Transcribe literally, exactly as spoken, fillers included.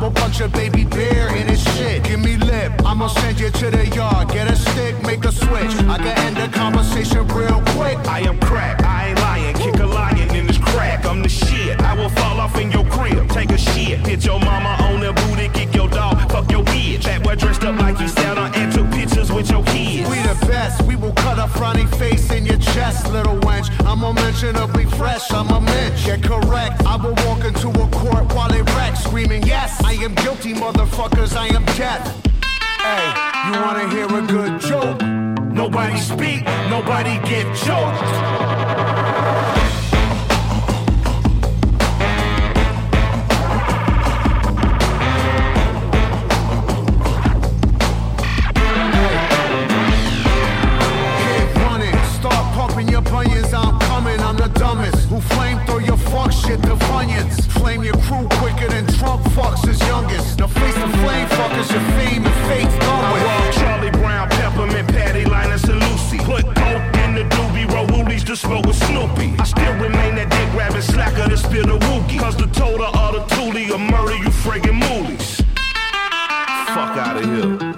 a bunch of baby bear in his shit. Give me lip, I'ma send you to the yard. Get a stick, make a switch. I can end the conversation real quick. I am crack, I ain't lying. Kick a lion in this crack. I'm the shit. I will fall off in your crib. Take a shit. Hit your mama on the booty. Kick your dog. Fuck your bitch. That boy dressed up like he sat on and took pictures with your kids. We the best. We will cut a frowny face in your chest, little wench. I'm unmentionably fresh. I'm a mensch. Get correct. I will walk into a court while it wrecks, screaming, yes, I am guilty, motherfuckers. I am death. Hey, you wanna hear a good joke? Nobody speak, nobody get choked. I'm the dumbest who flame through your fuck shit to Funyuns. Flame your crew quicker than Trump fucks his youngest. Now face the flame fuckers, your fame and fate's done with. I roll Charlie Brown, Peppermint, Patty, Linus, and Lucy. Put coke in the doobie, roll woolies to smoke with Snoopy. I still remain that dick rabbit slacker to spill the wookie. Cause the total of the toolie will murder you friggin' moolies. Fuck out of here.